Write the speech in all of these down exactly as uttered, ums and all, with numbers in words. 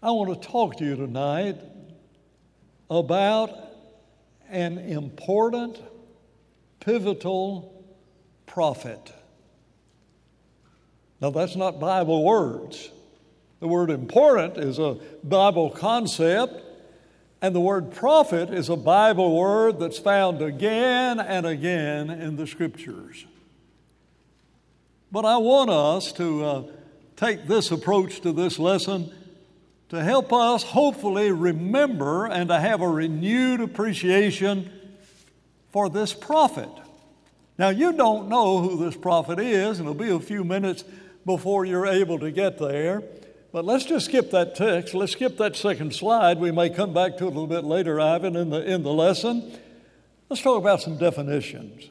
I want to talk to you tonight about an important, pivotal prophet. Now, that's not Bible words. The word important is a Bible concept, and the word prophet is a Bible word that's found again and again in the Scriptures. But I want us to uh, take this approach to this lesson to help us hopefully remember and to have a renewed appreciation for this prophet. Now, you don't know who this prophet is, and it'll be a few minutes before you're able to get there. But let's just skip that text. Let's skip that second slide. We may come back to it a little bit later, Ivan, in the, in the lesson. Let's talk about some definitions.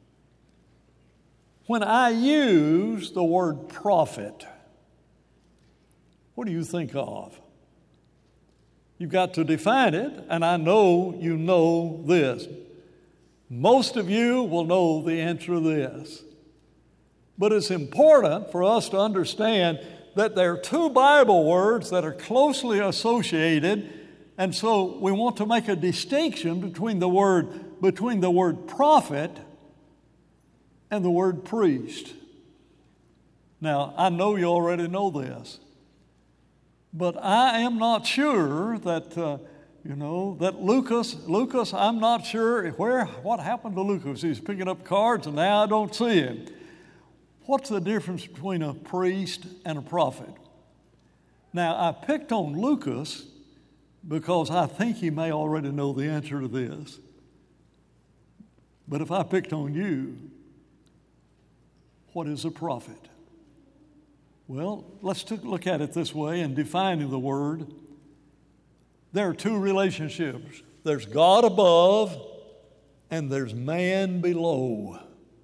When I use the word prophet, what do you think of? You've got to define it, and I know you know this. Most of you will know the answer to this. But it's important for us to understand that there are two Bible words that are closely associated, and so we want to make a distinction between the word, between the word prophet and the word priest. Now, I know you already know this, but I am not sure that, uh, you know, that Lucas, Lucas, I'm not sure where, what happened to Lucas. He's picking up cards and now I don't see him. What's the difference between a priest and a prophet? Now, I picked on Lucas because I think he may already know the answer to this. But if I picked on you, what is a prophet? Well, let's take a look at it this way in defining the word. There are two relationships. There's God above and there's man below.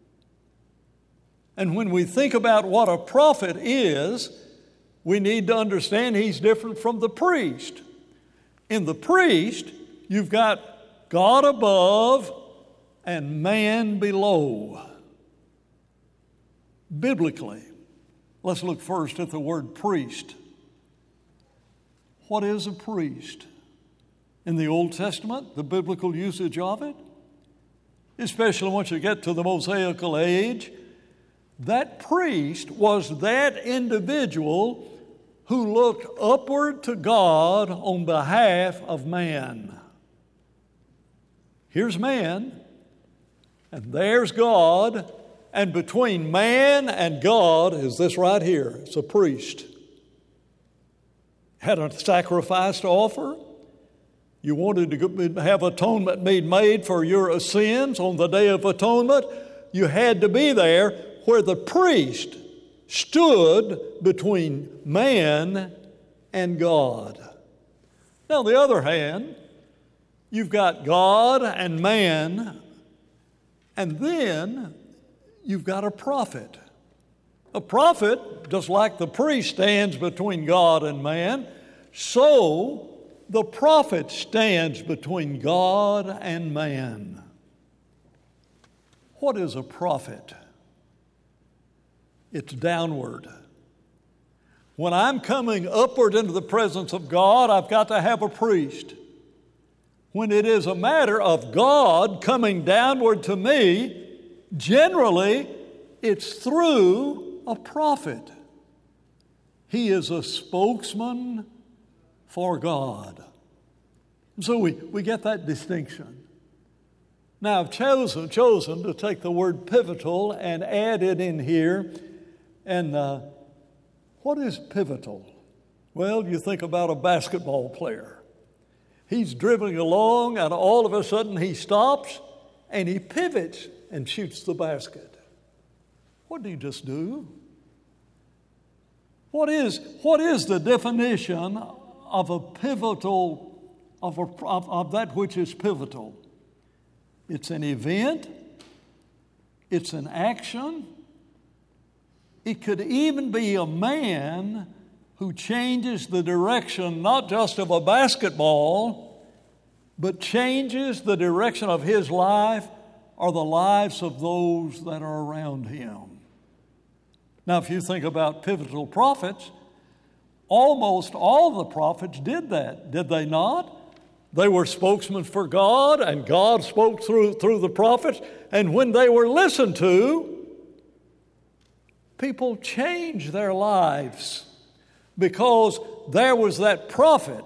And when we think about what a prophet is, we need to understand he's different from the priest. In the priest, you've got God above and man below. Biblically, let's look first at the word priest. What is a priest? In the Old Testament, the biblical usage of it, especially once you get to the Mosaical age, that priest was that individual who looked upward to God on behalf of man. Here's man, and there's God, and between man and God is this right here. It's a priest. Had a sacrifice to offer. You wanted to have atonement made for your sins on the Day of Atonement. You had to be there where the priest stood between man and God. Now, on the other hand, you've got God and man, and then you've got a prophet. A prophet, just like the priest stands between God and man, so the prophet stands between God and man. What is a prophet? It's downward. When I'm coming upward into the presence of God, I've got to have a priest. When it is a matter of God coming downward to me, generally it's through a prophet. He is a spokesman for God. And so we, we get that distinction. Now I've chosen, chosen to take the word pivotal and add it in here. And uh, what is pivotal? Well, you think about a basketball player. He's dribbling along and all of a sudden he stops and he pivots and shoots the basket. What did he just do? What is, what is the definition of a pivotal, of, a, of, of that which is pivotal? It's an event. It's an action. It could even be a man who changes the direction not just of a basketball, but changes the direction of his life or the lives of those that are around him. Now, if you think about pivotal prophets, almost all the prophets did that, did they not? They were spokesmen for God, and God spoke through, through the prophets. And when they were listened to, people changed their lives because there was that prophet.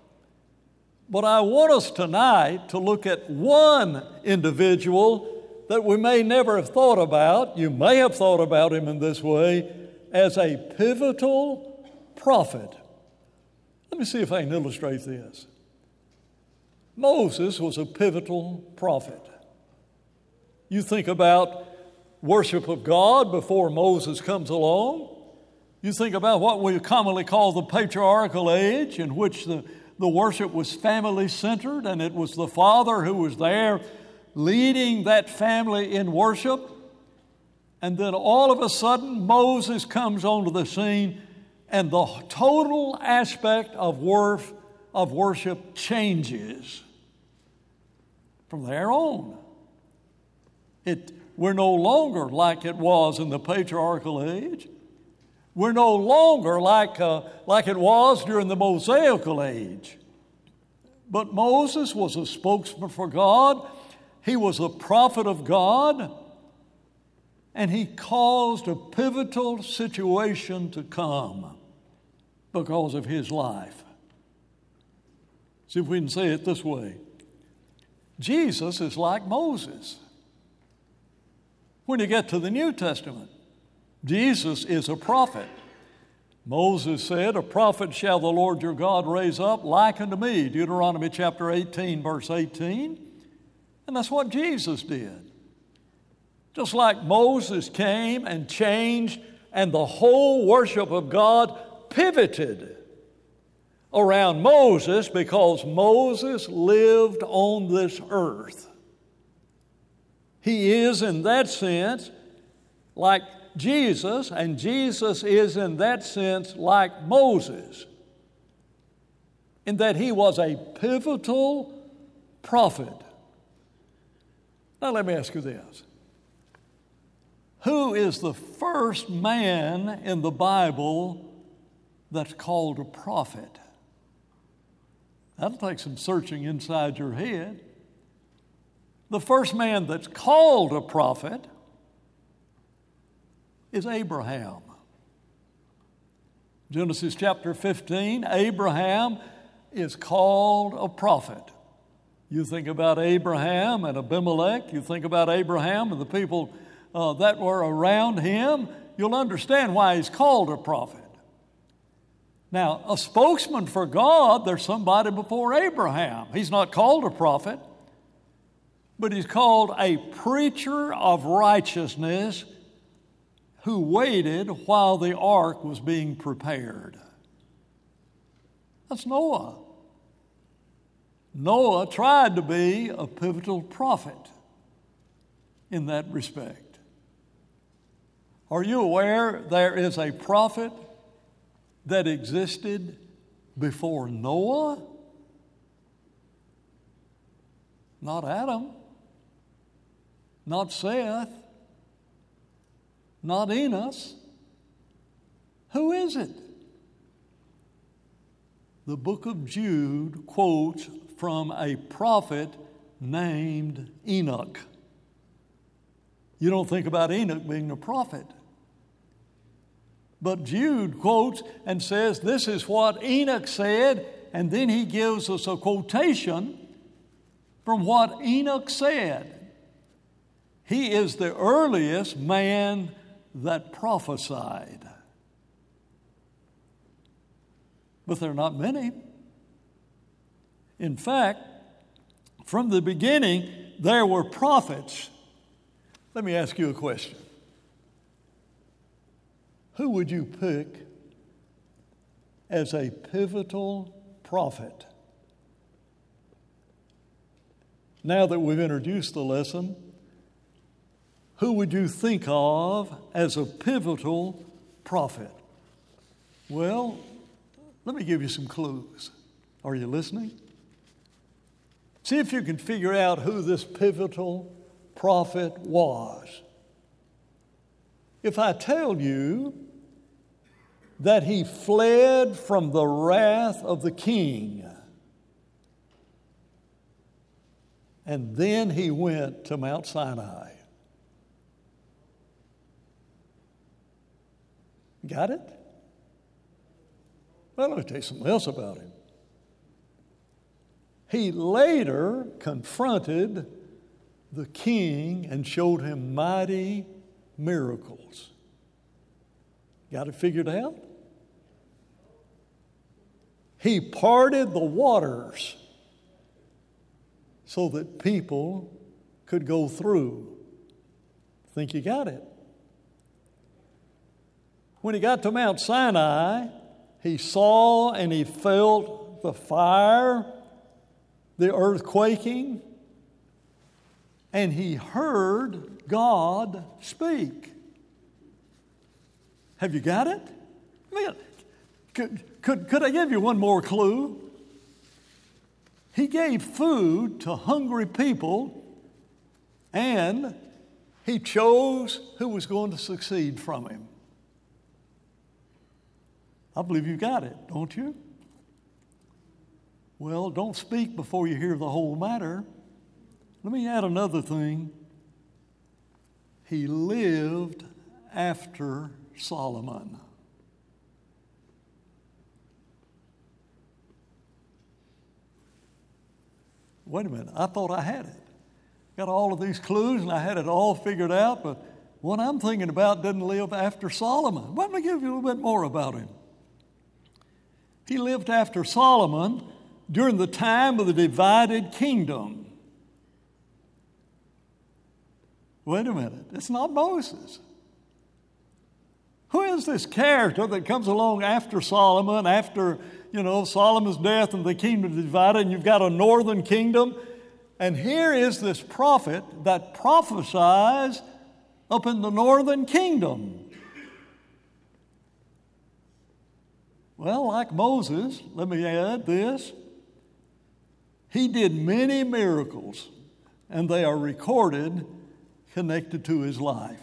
But I want us tonight to look at one individual that we may never have thought about. You may have thought about him in this way, as a pivotal prophet. Let me see if I can illustrate this. Moses was a pivotal prophet. You think about worship of God before Moses comes along. You think about what we commonly call the patriarchal age, in which the, the worship was family-centered, and it was the father who was there leading that family in worship. And then all of a sudden, Moses comes onto the scene, and the total aspect of worth of worship changes from there on. It, we're no longer like it was in the patriarchal age. We're no longer like, uh, like it was during the Mosaical age. But Moses was a spokesman for God. He was a prophet of God. And he caused a pivotal situation to come because of his life. See if we can say it this way. Jesus is like Moses. When you get to the New Testament, Jesus is a prophet. Moses said, "A prophet shall the Lord your God raise up like unto me," Deuteronomy chapter eighteen, verse eighteen. And that's what Jesus did. Just like Moses came and changed, and the whole worship of God pivoted around Moses because Moses lived on this earth. He is in that sense like Jesus, and Jesus is in that sense like Moses, in that he was a pivotal prophet. Now let me ask you this. Who is the first man in the Bible that's called a prophet? That'll take some searching inside your head. The first man that's called a prophet is Abraham. Genesis chapter fifteen, Abraham is called a prophet. You think about Abraham and Abimelech, you think about Abraham and the people uh, that were around him, you'll understand why he's called a prophet. Now, a spokesman for God, there's somebody before Abraham. He's not called a prophet, but he's called a preacher of righteousness who waited while the ark was being prepared. That's Noah. Noah tried to be a pivotal prophet in that respect. Are you aware there is a prophet that existed before Noah? Not Adam, not Seth, not Enos. Who is it? The book of Jude quotes from a prophet named Enoch. You don't think about Enoch being a prophet. But Jude quotes and says, this is what Enoch said, and then he gives us a quotation from what Enoch said. He is the earliest man that prophesied. But there are not many. In fact, from the beginning, there were prophets. Let me ask you a question. Who would you pick as a pivotal prophet? Now that we've introduced the lesson, who would you think of as a pivotal prophet? Well, let me give you some clues. Are you listening? See if you can figure out who this pivotal prophet was. If I tell you that he fled from the wrath of the king. And then he went to Mount Sinai. Got it? Well, let me tell you something else about him. He later confronted the king and showed him mighty miracles. Got it figured out? He parted the waters so that people could go through. Think you got it? When he got to Mount Sinai, he saw and he felt the fire, the earth quaking, and he heard God speak. Have you got it? Could, could, could I give you one more clue? He gave food to hungry people, and he chose who was going to succeed from him. I believe you got it, don't you? Well, don't speak before you hear the whole matter. Let me add another thing. He lived after Solomon. Wait a minute, I thought I had it. Got all of these clues and I had it all figured out, but what I'm thinking about didn't live after Solomon. Let me give you a little bit more about him. He lived after Solomon during the time of the divided kingdom. Wait a minute, it's not Moses. Who is this character that comes along after Solomon, after, you know, Solomon's death and the kingdom divided, and you've got a northern kingdom? And here is this prophet that prophesies up in the northern kingdom. Well, like Moses, let me add this. He did many miracles, and they are recorded connected to his life.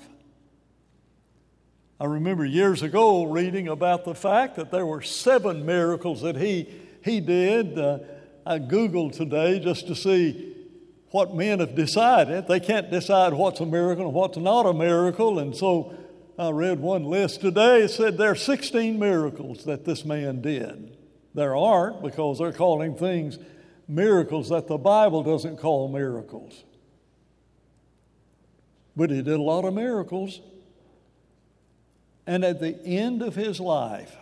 I remember years ago reading about the fact that there were seven miracles that he, he did. Uh, I Googled today just to see what men have decided. They can't decide what's a miracle and what's not a miracle, and so I read one list today. It said there are sixteen miracles that this man did. There aren't, because they're calling things miracles that the Bible doesn't call miracles. But he did a lot of miracles. And at the end of his life,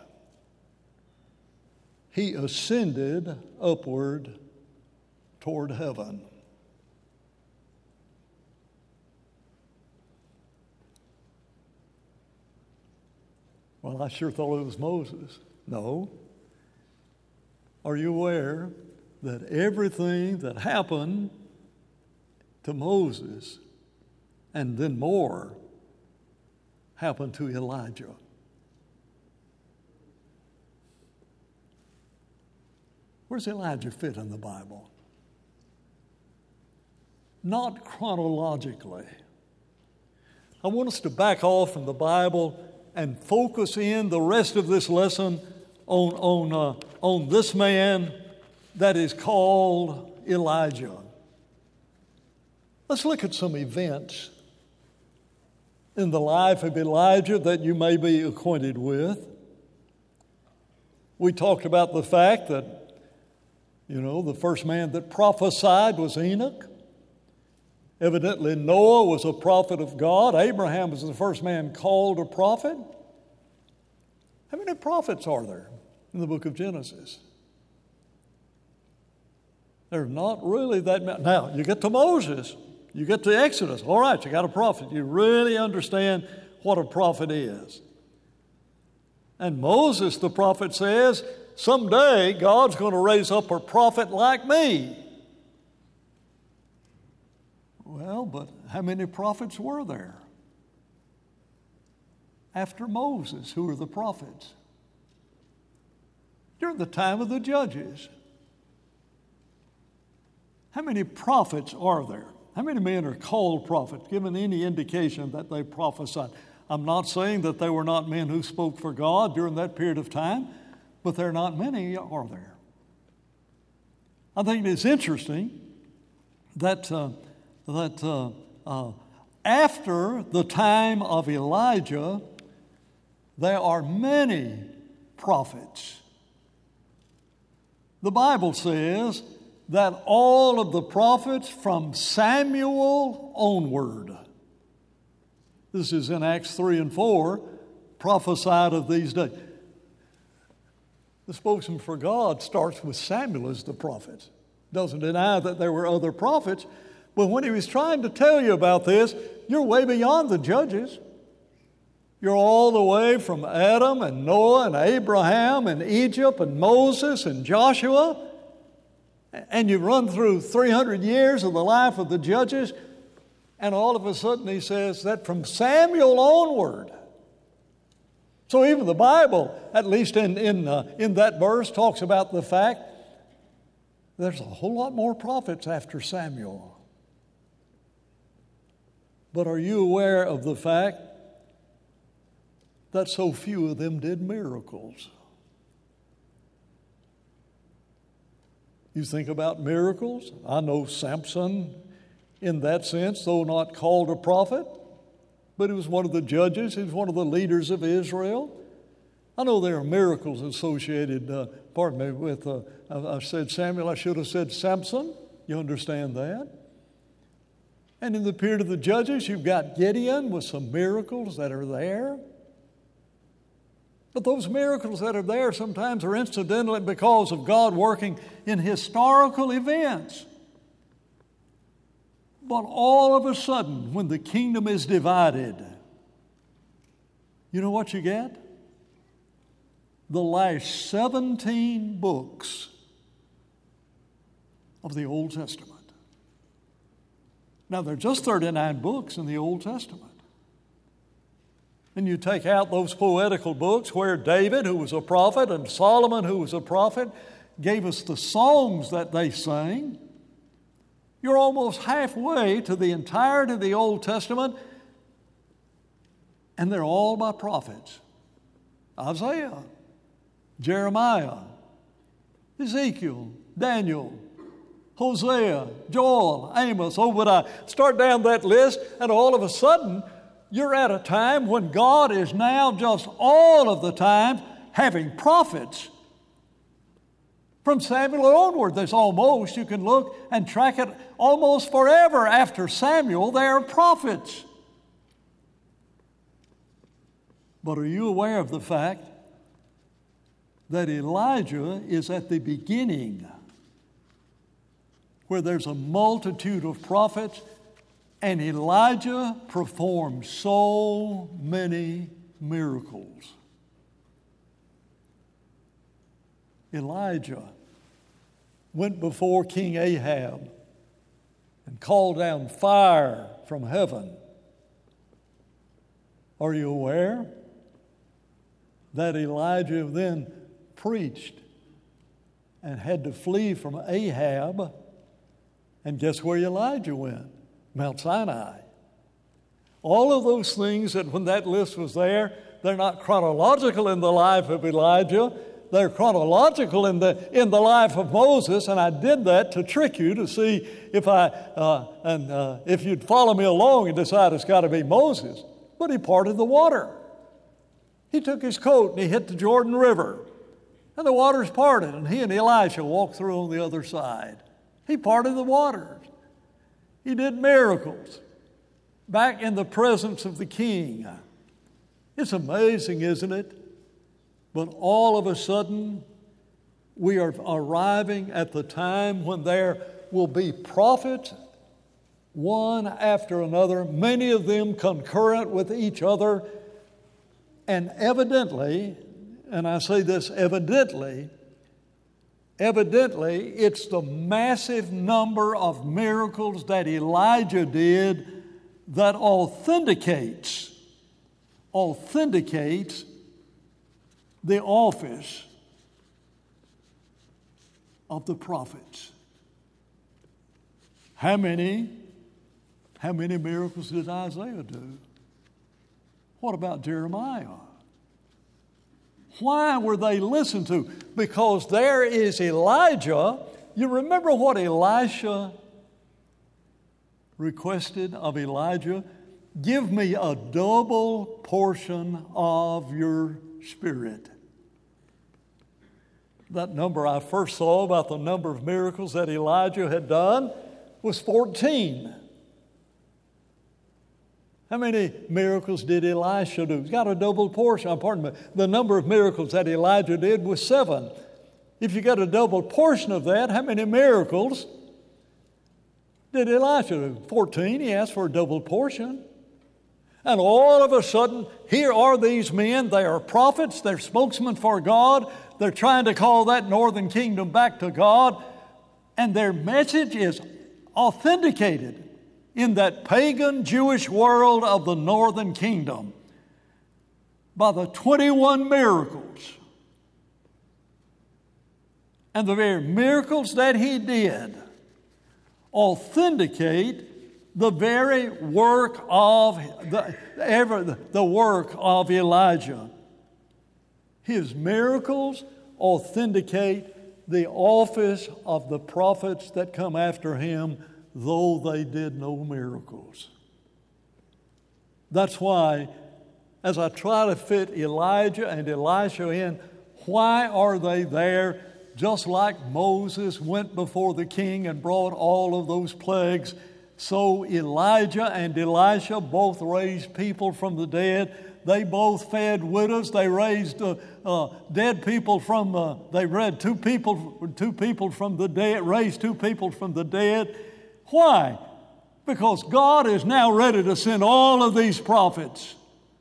he ascended upward toward heaven. Well, I sure thought it was Moses. No. Are you aware that everything that happened to Moses and then more happened to Elijah? Where's Elijah fit in the Bible? Not chronologically. I want us to back off from the Bible and focus in the rest of this lesson on, on, uh, on this man that is called Elijah. Let's look at some events in the life of Elijah that you may be acquainted with. We talked about the fact that, you know, the first man that prophesied was Enoch. Evidently, Noah was a prophet of God. Abraham was the first man called a prophet. How many prophets are there in the book of Genesis? There are not really that many. Now, you get to Moses, you get to Exodus. All right, you got a prophet. You really understand what a prophet is. And Moses, the prophet, says, someday God's going to raise up a prophet like me. Well, but how many prophets were there after Moses? Who were the prophets? During the time of the judges. How many prophets are there? How many men are called prophets, given any indication that they prophesied? I'm not saying that there were not men who spoke for God during that period of time, but there are not many, are there? I think it's interesting that, uh, that uh, uh, after the time of Elijah, there are many prophets. The Bible says that all of the prophets from Samuel onward, this is in Acts three and four, prophesied of these days. The spokesman for God starts with Samuel as the prophet. Doesn't deny that there were other prophets, but when he was trying to tell you about this, you're way beyond the judges. You're all the way from Adam and Noah and Abraham and Egypt and Moses and Joshua, and you run through three hundred years of the life of the judges, and all of a sudden he says that from Samuel onward. So even the Bible, at least in, in, uh, in that verse, talks about the fact there's a whole lot more prophets after Samuel. But are you aware of the fact that so few of them did miracles? You think about miracles. I know Samson in that sense, though not called a prophet, but he was one of the judges. He was one of the leaders of Israel. I know there are miracles associated, uh, pardon me, with, uh, I, I said Samuel, I should have said Samson. You understand that? And in the period of the judges, you've got Gideon with some miracles that are there. But those miracles that are there sometimes are incidental because of God working in historical events. But all of a sudden, when the kingdom is divided, you know what you get? The last seventeen books of the Old Testament. Now, there are just thirty-nine books in the Old Testament. And you take out those poetical books where David, who was a prophet, and Solomon, who was a prophet, gave us the songs that they sang. You're almost halfway to the entirety of the Old Testament, and they're all by prophets. Isaiah, Jeremiah, Ezekiel, Daniel, Hosea, Joel, Amos, Obadiah. Start down that list, and all of a sudden, you're at a time when God is now just all of the time having prophets. From Samuel onward, there's almost, you can look and track it almost forever after Samuel, there are prophets. But are you aware of the fact that Elijah is at the beginning, where there's a multitude of prophets, and Elijah performed so many miracles? Elijah went before King Ahab and called down fire from heaven. Are you aware that Elijah then preached and had to flee from Ahab? And guess where Elijah went? Mount Sinai. All of those things that when that list was there, they're not chronological in the life of Elijah. They're chronological in the in the life of Moses, and I did that to trick you to see if I uh, and uh, if you'd follow me along and decide it's got to be Moses. But he parted the water. He took his coat and he hit the Jordan River, and the waters parted, and he and Elisha walked through on the other side. He parted the waters. He did miracles back in the presence of the king. It's amazing, isn't it? But all of a sudden, we are arriving at the time when there will be prophets, one after another, many of them concurrent with each other. And evidently, and I say this evidently, evidently, it's the massive number of miracles that Elijah did that authenticates, authenticates the office of the prophets. How many, how many miracles did Isaiah do? What about Jeremiah? Why were they listened to? Because there is Elijah. You remember what Elisha requested of Elijah? Give me a double portion of your spirit. That number I first saw about the number of miracles that Elijah had done was fourteen. How many miracles did Elisha do? He's got a double portion. Pardon me. The number of miracles that Elijah did was seven. If you got a double portion of that, how many miracles did Elisha do? fourteen. He asked for a double portion. And all of a sudden, here are these men. They are prophets. They're spokesmen for God. They're trying to call that northern kingdom back to God. And their message is authenticated in that pagan Jewish world of the northern kingdom by the twenty-one miracles. And the very miracles that he did authenticate the very work of the, ever, the work of Elijah. His miracles authenticate the office of the prophets that come after him, though they did no miracles. That's why, as I try to fit Elijah and Elisha in, why are they there? Just like Moses went before the king and brought all of those plagues, so Elijah and Elisha both raised people from the dead. They both fed widows. They raised uh, uh, dead people from. Uh, they read two people, two people from the dead. Raised two people from the dead. Why? Because God is now ready to send all of these prophets.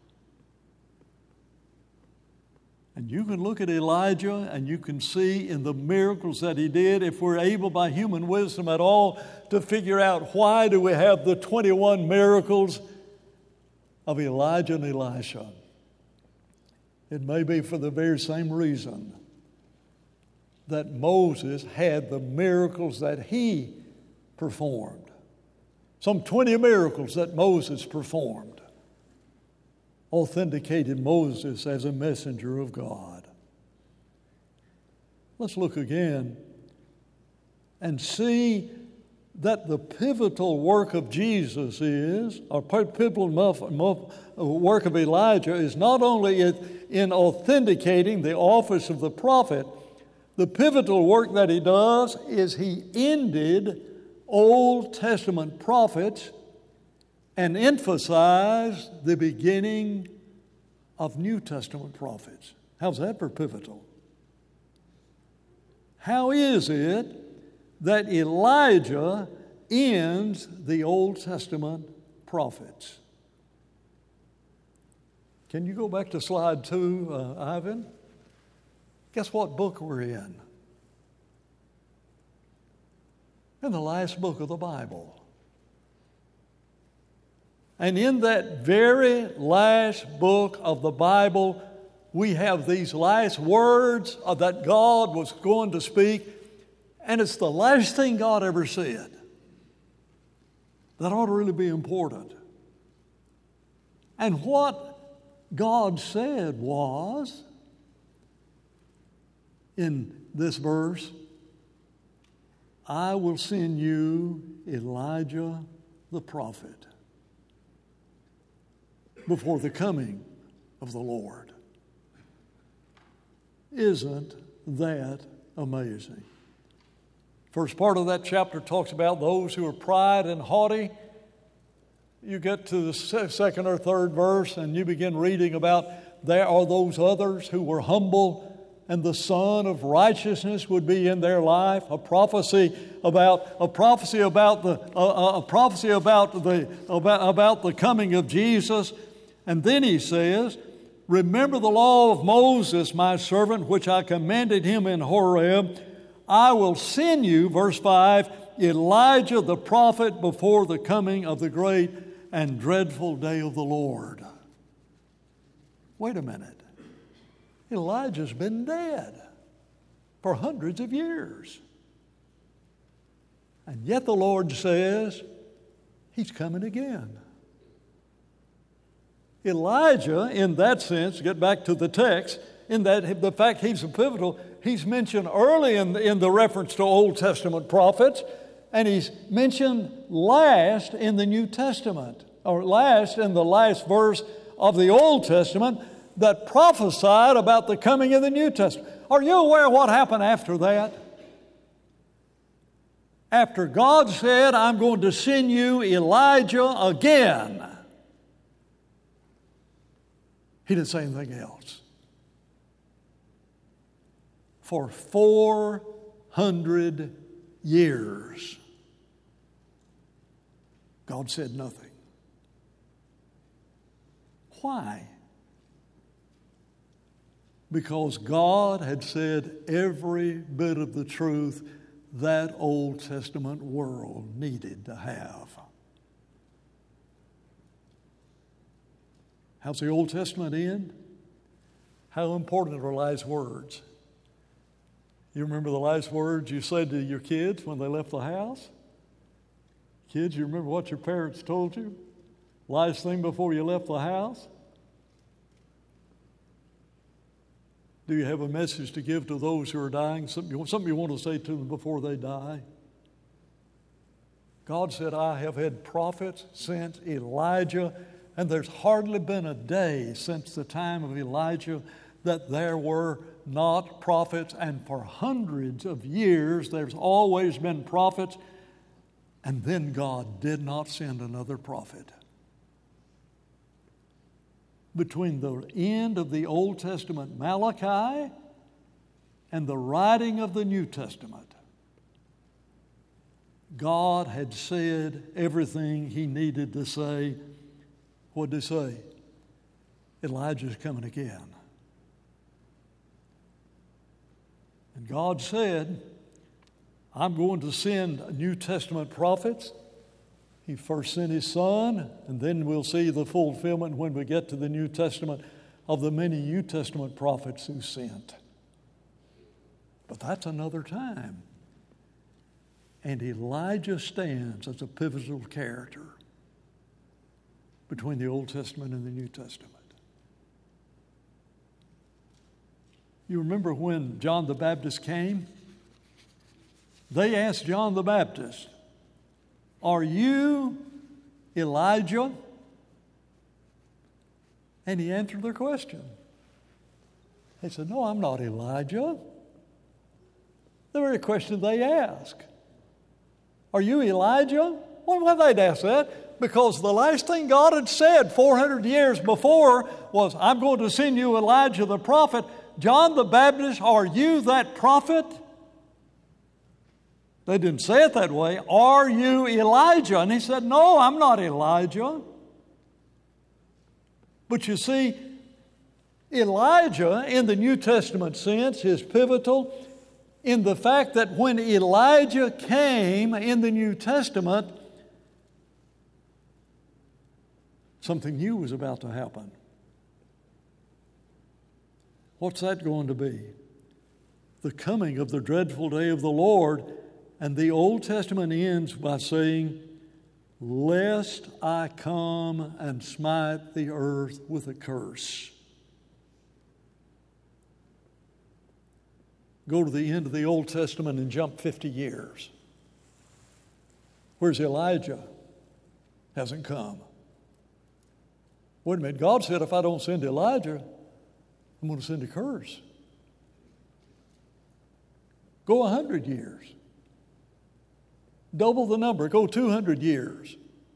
And you can look at Elijah and you can see in the miracles that he did, if we're able by human wisdom at all to figure out why do we have the twenty-one miracles of Elijah and Elisha. It may be for the very same reason that Moses had the miracles that he performed. Some twenty miracles that Moses performed authenticated Moses as a messenger of God. Let's look again and see that the pivotal work of Jesus is, or pivotal work of Elijah is not only in authenticating the office of the prophet, the pivotal work that he does is he ended Old Testament prophets and emphasized the beginning of New Testament prophets. How's that for pivotal? How is it that Elijah ends the Old Testament prophets? Can you go back to slide two, uh, Ivan? Guess what book we're in? In the last book of the Bible. And in that very last book of the Bible, we have these last words that God was going to speak, and it's the last thing God ever said. That ought to really be important. And what God said was, in this verse, I will send you Elijah the prophet before the coming of the Lord. Isn't that amazing? First part of that chapter talks about those who are pride and haughty. You get to the second or third verse and you begin reading about there are those others who were humble and the Son of Righteousness would be in their life. A prophecy about a prophecy about the a, a prophecy about the about, about the coming of Jesus. And then he says, remember the law of Moses, my servant, which I commanded him in Horeb. I will send you, verse five, Elijah the prophet before the coming of the great and dreadful day of the Lord. Wait a minute. Elijah's been dead for hundreds of years. And yet the Lord says, he's coming again. Elijah, in that sense, get back to the text, in that the fact he's a pivotal, he's mentioned early in the, in the reference to Old Testament prophets, and he's mentioned last in the New Testament, or last in the last verse of the Old Testament that prophesied about the coming of the New Testament. Are you aware of what happened after that? After God said, I'm going to send you Elijah again, He didn't say anything else. For four hundred years, God said nothing. Why? Because God had said every bit of the truth that Old Testament world needed to have. How's the Old Testament end? How important are last words? You remember the last words you said to your kids when they left the house? Kids, you remember what your parents told you? Last thing before you left the house? Do you have a message to give to those who are dying? Something you, something you want to say to them before they die? God said, I have had prophets since Elijah, and there's hardly been a day since the time of Elijah that there were not prophets. And for hundreds of years, there's always been prophets. And then God did not send another prophet. Between the end of the Old Testament, Malachi, and the writing of the New Testament, God had said everything He needed to say. What did He say? Elijah's coming again. And God said, I'm going to send New Testament prophets. He first sent His Son, and then we'll see the fulfillment when we get to the New Testament of the many New Testament prophets who sent. But that's another time. And Elijah stands as a pivotal character between the Old Testament and the New Testament. You remember when John the Baptist came? They asked John the Baptist, are you Elijah? And he answered their question. He said, no, I'm not Elijah. The very question they asked. Are you Elijah? Well, why they'd ask that? Because the last thing God had said four hundred years before was, I'm going to send you Elijah the prophet. John the Baptist, are you that prophet? They didn't say it that way. Are you Elijah? And he said, no, I'm not Elijah. But you see, Elijah, in the New Testament sense, is pivotal in the fact that when Elijah came in the New Testament, something new was about to happen. What's that going to be? The coming of the dreadful day of the Lord. And the Old Testament ends by saying, lest I come and smite the earth with a curse. Go to the end of the Old Testament and jump fifty years. Where's Elijah? Hasn't come. Wait a minute, God said if I don't send Elijah, I'm going to send a curse. Go a hundred years. Double the number, go two hundred years.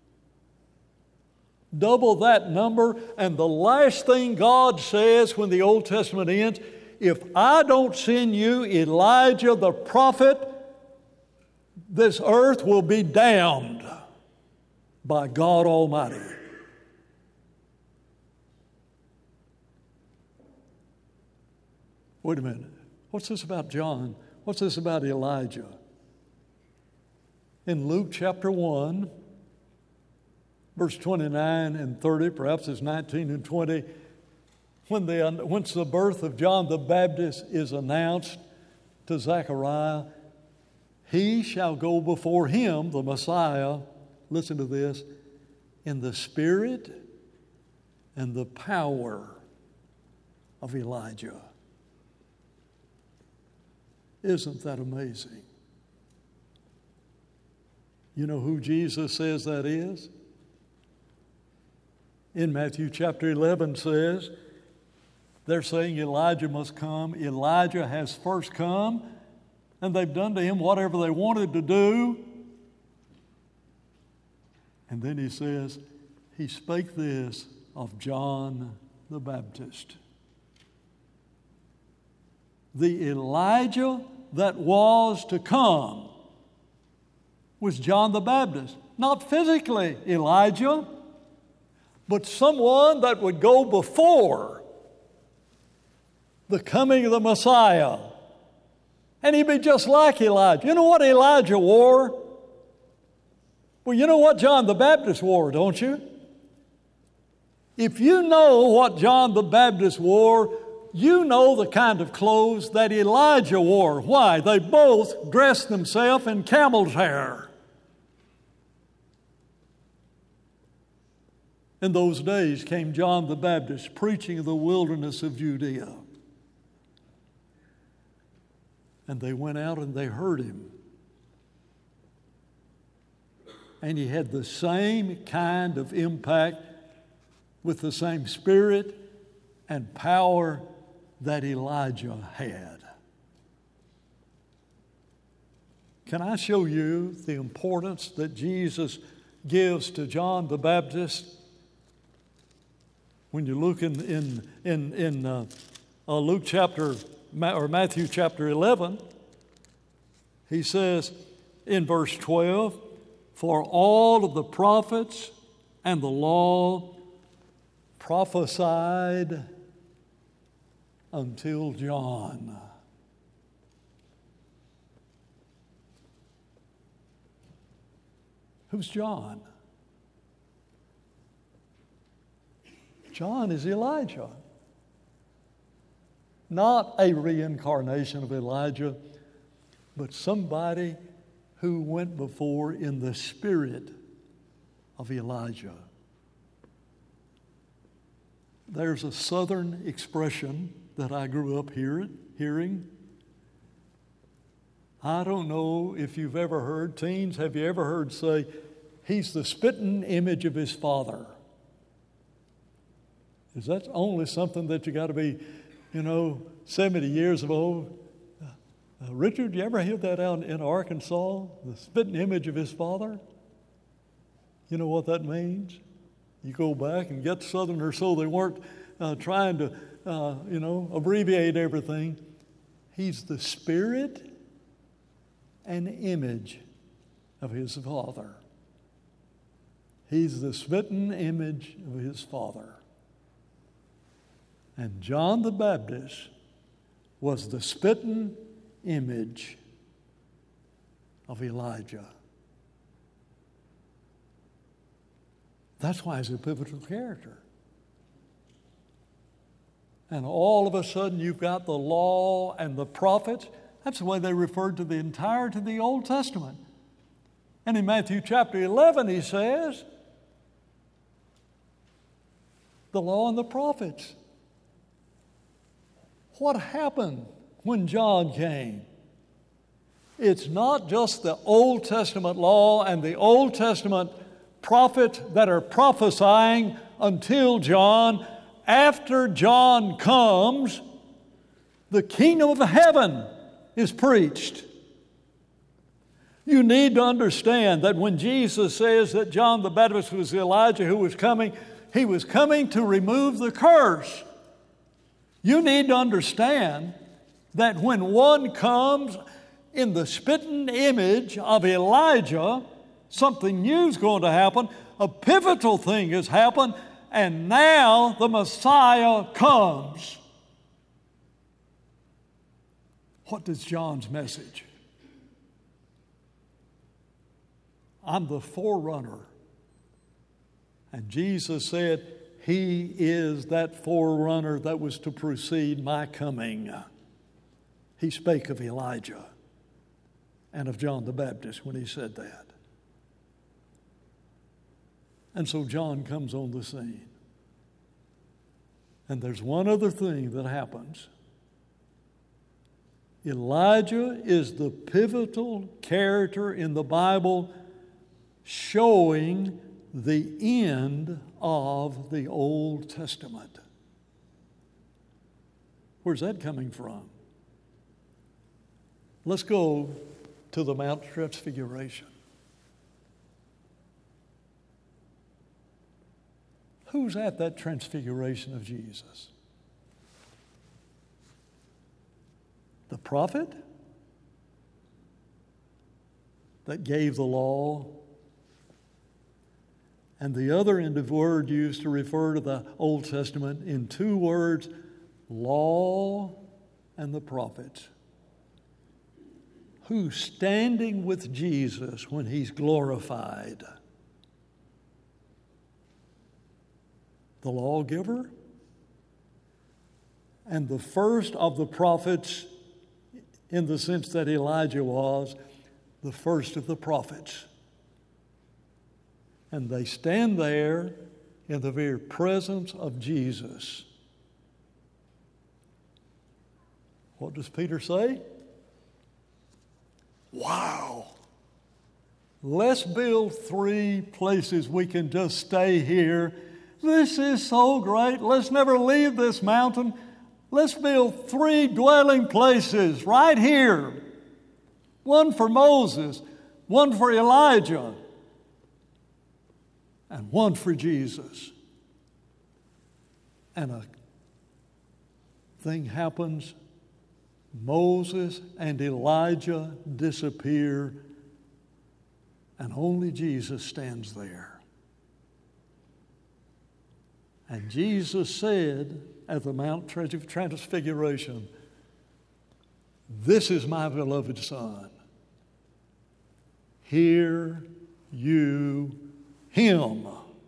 Double that number, and the last thing God says when the Old Testament ends, if I don't send you Elijah the prophet, this earth will be damned by God Almighty. Wait a minute. What's this about John? What's this about Elijah? In Luke chapter one, verse twenty-nine and thirty, perhaps it's nineteen and twenty, when the, once the birth of John the Baptist is announced to Zechariah, he shall go before him, the Messiah, listen to this, in the spirit and the power of Elijah. Isn't that amazing? You know who Jesus says that is? In Matthew chapter eleven says, they're saying Elijah must come. Elijah has first come, and they've done to him whatever they wanted to do. And then he says, he spake this of John the Baptist. The Elijah that was to come was John the Baptist. Not physically Elijah, but someone that would go before the coming of the Messiah. And he'd be just like Elijah. You know what Elijah wore? Well, you know what John the Baptist wore, don't you? If you know what John the Baptist wore, you know the kind of clothes that Elijah wore. Why? They both dressed themselves in camel's hair. In those days came John the Baptist preaching in the wilderness of Judea. And they went out and they heard him. And he had the same kind of impact with the same spirit and power that Elijah had. Can I show you the importance that Jesus gives to John the Baptist? When you look in in in, in uh, uh, Luke chapter or Matthew chapter eleven, he says in verse twelve, "For all of the prophets and the law prophesied until John." Who's John? John is Elijah. Not a reincarnation of Elijah, but somebody who went before in the spirit of Elijah. There's a southern expression that I grew up hear, hearing. I don't know if you've ever heard, teens, have you ever heard say, he's the spitting image of his father? Is that only something that you got to be, you know, seventy years of old? Uh, uh, Richard, you ever hear that out in Arkansas? The spitting image of his father? You know what that means? You go back and get Southerners so they weren't uh, trying to, uh, you know, abbreviate everything. He's the spirit and image of his father. He's the smitten image of his father. And John the Baptist was the spitting image of Elijah. That's why he's a pivotal character. And all of a sudden you've got the law and the prophets. That's the way they referred to the entirety of the Old Testament. And in Matthew chapter eleven he says, the law and the prophets. What happened when John came? It's not just the Old Testament law and the Old Testament prophets that are prophesying until John. After John comes, the kingdom of heaven is preached. You need to understand that when Jesus says that John the Baptist was Elijah who was coming, he was coming to remove the curse. You need to understand that when one comes in the spitting image of Elijah, something new is going to happen. A pivotal thing has happened, and now the Messiah comes. What is John's message? I'm the forerunner. And Jesus said, he is that forerunner that was to precede my coming. He spake of Elijah and of John the Baptist when he said that. And so John comes on the scene. And there's one other thing that happens. Elijah is the pivotal character in the Bible showing the end of the Old Testament. Where's that coming from? Let's go to the Mount Transfiguration. Who's at that transfiguration of Jesus? The prophet that gave the law, and the other end of word used to refer to the Old Testament in two words, law and the prophets. Who's standing with Jesus when he's glorified? The lawgiver and the first of the prophets, in the sense that Elijah was the first of the prophets. And they stand there in the very presence of Jesus. What does Peter say? Wow! Let's build three places we can just stay here. This is so great. Let's never leave this mountain. Let's build three dwelling places right here. One for Moses, one for Elijah, and one for Jesus. And a thing happens. Moses and Elijah disappear, and only Jesus stands there. And Jesus said at the Mount Transfiguration, "This is my beloved Son. Hear you him."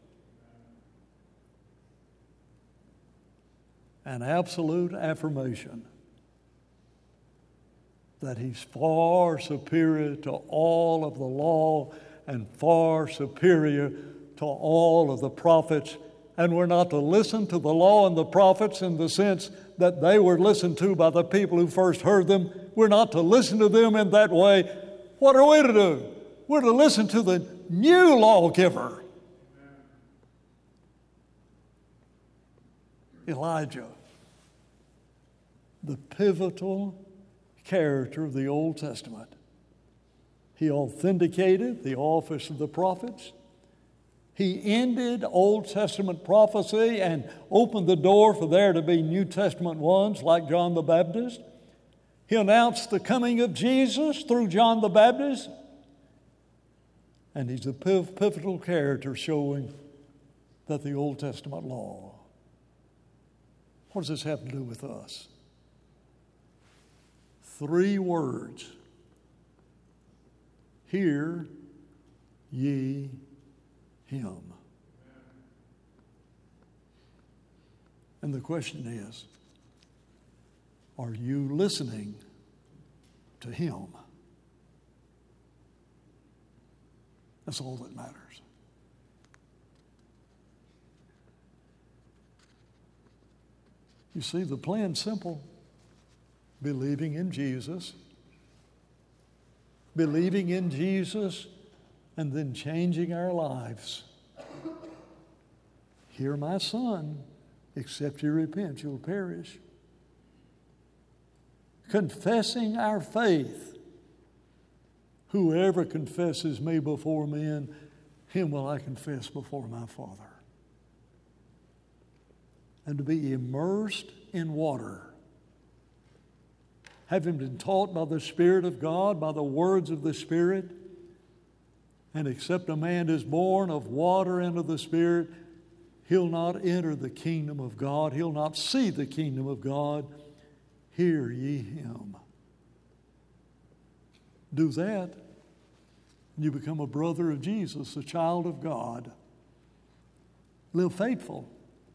An absolute affirmation that he's far superior to all of the law and far superior to all of the prophets. And we're not to listen to the law and the prophets in the sense that they were listened to by the people who first heard them. We're not to listen to them in that way. What are we to do? We're to listen to the new lawgiver, Elijah, the pivotal character of the Old Testament. He authenticated the office of the prophets. He ended Old Testament prophecy and opened the door for there to be New Testament ones like John the Baptist. He announced the coming of Jesus through John the Baptist. And he's a pivotal character showing that the Old Testament law. What does this have to do with us? Three words. Hear ye him. And the question is, are you listening to him? That's all that matters. You see, the plan's simple. Believing in Jesus. Believing in Jesus and then changing our lives. Hear my son, except you repent, you'll perish. Confessing our faith. Whoever confesses me before men, him will I confess before my Father. And to be immersed in water. Having been taught by the Spirit of God, by the words of the Spirit, and except a man is born of water and of the Spirit, he'll not enter the kingdom of God. He'll not see the kingdom of God. Hear ye him. Do that, and you become a brother of Jesus, a child of God. Live faithful.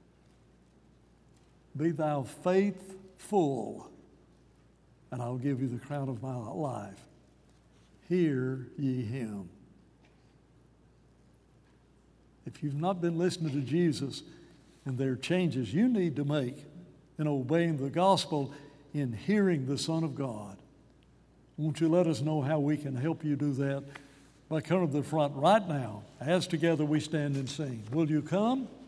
Be thou faithful, and I'll give you the crown of my life. Hear ye him. If you've not been listening to Jesus, And there are changes you need to make in obeying the gospel, in hearing the Son of God. Won't you let us know how we can help you do that by coming to the front right now as together we stand and sing. Will you come?